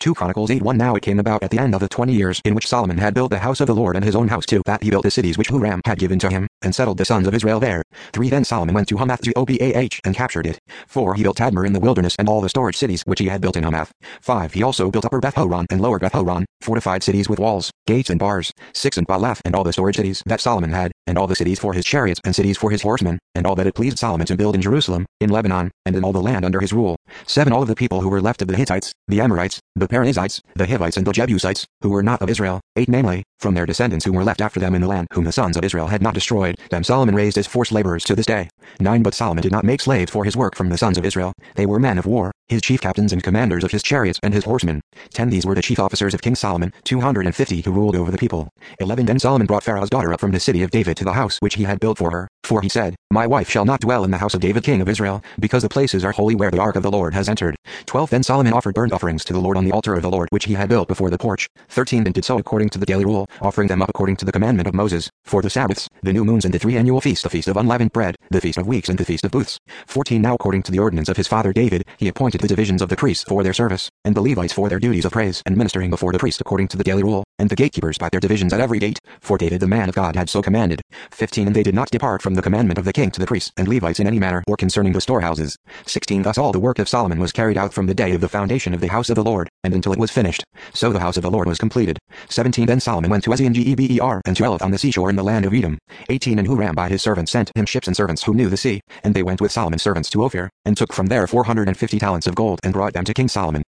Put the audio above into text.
2 Chronicles 8:1. Now it came about at the end of the 20 years in which Solomon had built the house of the Lord and his own house too, that he built the cities which Huram had given to him, and settled the sons of Israel there. 3 Then Solomon went to Hamath Zobah and captured it. 4 He built Tadmor in the wilderness and all the storage cities which he had built in Hamath. 5 He also built Upper Beth-horon and Lower Beth-horon, fortified cities with walls, gates and bars. 6 And Baalath and all the storage cities that Solomon had, and all the cities for his chariots and cities for his horsemen, and all that it pleased Solomon to build in Jerusalem, in Lebanon, and in all the land under his rule. 7 All of the people who were left of the Hittites, the Amorites, the Perizzites, the Hivites and the Jebusites, who were not of Israel, 8 Namely, from their descendants who were left after them in the land whom the sons of Israel had not destroyed, them Solomon raised as forced laborers to this day. 9 But Solomon did not make slaves for his work from the sons of Israel, they were men of war, his chief captains and commanders of his chariots and his horsemen. 10 These were the chief officers of King Solomon, 250 who ruled over the people. 11 Then Solomon brought Pharaoh's daughter up from the city of David to the house which he had built for her, for he said, My wife shall not dwell in the house of David king of Israel, because the places are holy where the ark of the Lord has entered. 12 Then Solomon offered burnt offerings to the Lord on the altar of the Lord which he had built before the porch. 13 And did so according to the daily rule, offering them up according to the commandment of Moses, for the Sabbaths, the new moons and the 3 annual feasts, the feast of unleavened bread, the feast of weeks and the feast of booths. 14 Now according to the ordinance of his father David, he appointed the divisions of the priests for their service, and the Levites for their duties of praise and ministering before the priest according to the daily rule, and the gatekeepers by their divisions at every gate, for David the man of God had so commanded. 15 And they did not depart from the commandment of the king to the priests and Levites in any manner or concerning the storehouses. 16 Thus all the work of Solomon was carried out from the day of the foundation of the house of the Lord, and until it was finished. So the house of the Lord was completed. 17 Then Solomon went to Ezion-Geber and to Elath on the seashore in the land of Edom. 18 And Huram by his servants sent him ships and servants who knew the sea, and they went with Solomon's servants to Ophir, and took from there 450 talents of gold and brought them to King Solomon.